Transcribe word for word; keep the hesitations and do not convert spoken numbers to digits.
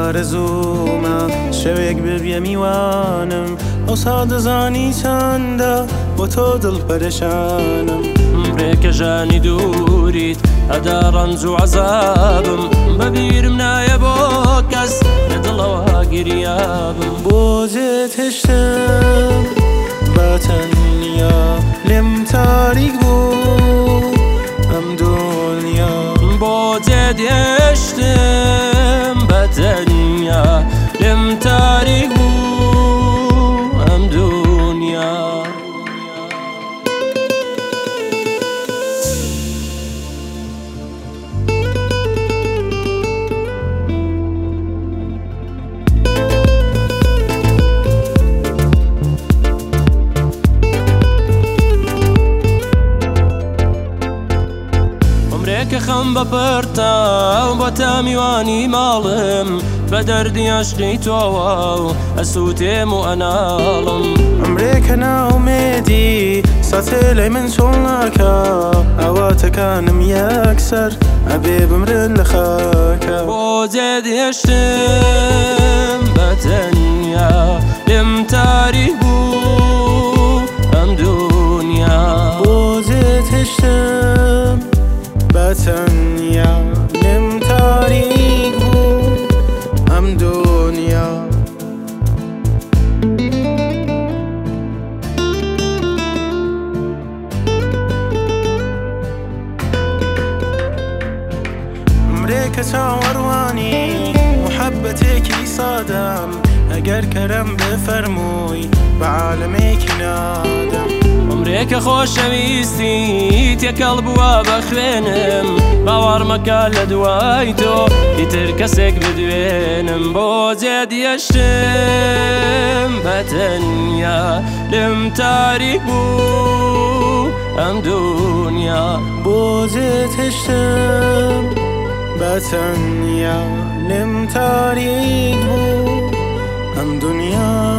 ئارەزوومە شەوێک ببێ میوانم ئەو سادەزانی چەندە بۆ تۆ دڵپەرێشانم ڕێکە ژانی دووریت ئەدا ڕەنج و عەزابم بەبیرم نایە بۆ کەس لە دڵەوە گریابم بۆ جێت هێشتم بە تەنیا لێم تاریک بوو ئەم دنیا بۆ جێت هێشتم بە تەنیا لێم تاریک بوو ئەم دنیا کە خەم بەپەرتا و بە تامیوانی ماڵم بە دەردی عەشقی تۆوە و ئەسووتێم و ئەناڵم ئەمرێکە ناومێدی ساتێ لای من چۆڵ ناکە ئەواتەکانم یەکسەر ئەبێ بمرن لە خاکە بۆ جێت هێشتم بە تەنیا لێم تاریک بوو ئەم دنیا بۆ جێت هێشتم بەتەنیا لێم تاریک بوو ئەم دنیا ئەمرێکە چاوەڕوانی محەبەتێکی سادەم ئەگەر کەرەم بفەرمووی بە عالەمێکی نادەم ئەمرێکە خۆشەویستی تێکەڵ بووە بە خوێنم باوەڕ مەکە لە دوای تۆ ئیتر کەسێک بدوێنم بۆ جێت هێشتم بە تەنیا لێم تاریک بوو ئەم دنیا بۆ جێت هێشتم بە تەنیا لێم تاریک بوو ئەم دنیا